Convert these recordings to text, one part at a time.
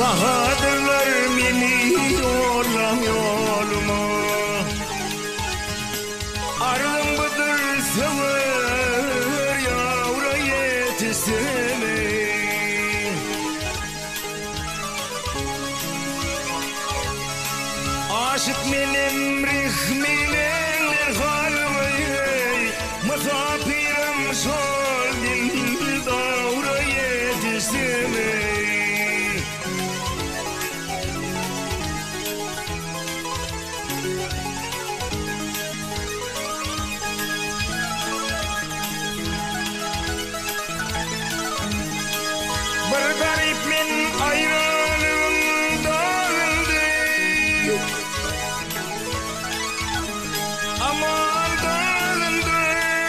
Bahadırlar beni yollam yoluma. Ardım budur sever yavra yetişsene. Aşık benim rihmilenler halvayı. Musafirim sol dil davra yetişsene. Bir garip min ayranım dağıldı. Aman dağıldı.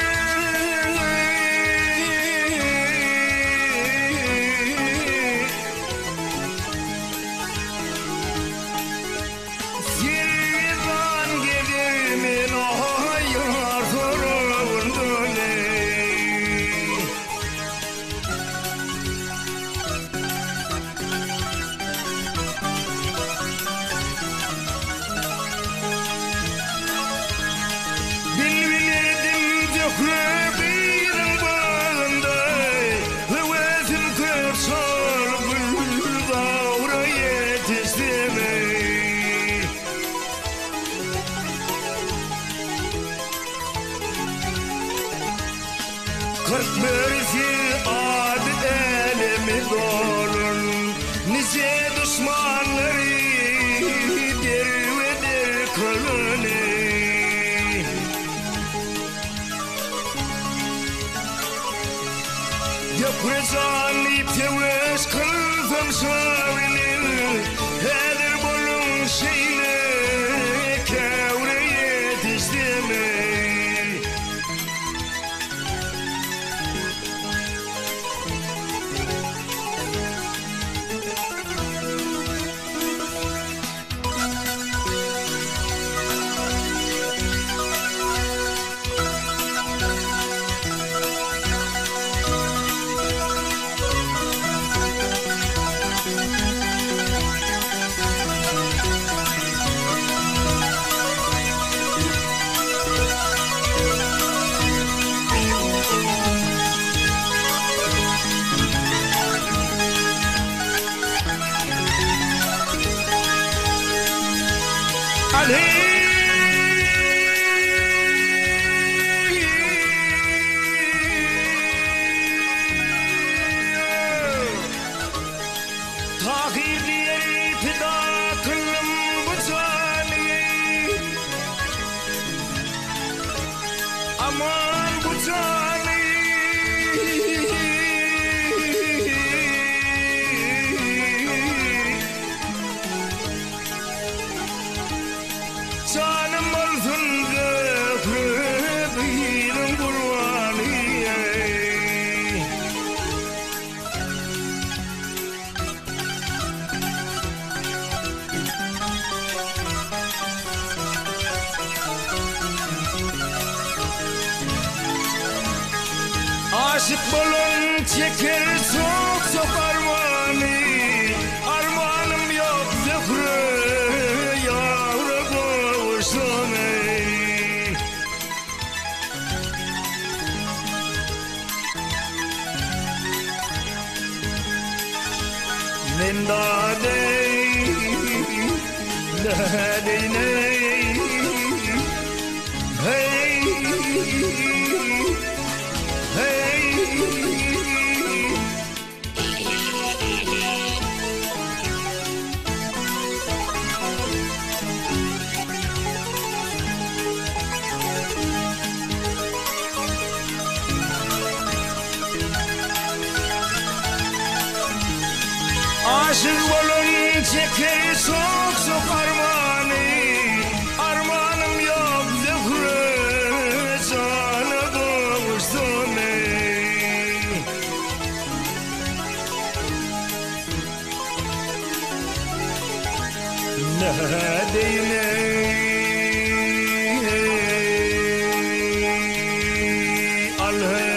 Sirvan gelir min hayar sorundu ne. Bilbilirdim zöhrebirin bağında. Hıvazım kırsal gül davra yetişsene. Kırk birisi adet elimi dolun. Nice düşmanları derveder kılını. Yapacağım ipteveş kıldım şavinin. Hedir bulun şeyle kevre yetiştirme. Ali Tahir diye fida kılım bu cani. Aman bu cani. Canım olsun zöhrebirin kurbanı. Aşık bulun çeker çok çok armağanı. Armağanım yok zöhre yavru kavuşsun ey. Men dadey dadey ney. Hey hey. Aşık olun çeker çok çok armağanı. Armağanım yok zöhre canı kavuşsun ey. Ne diyeyim ey. Al hey.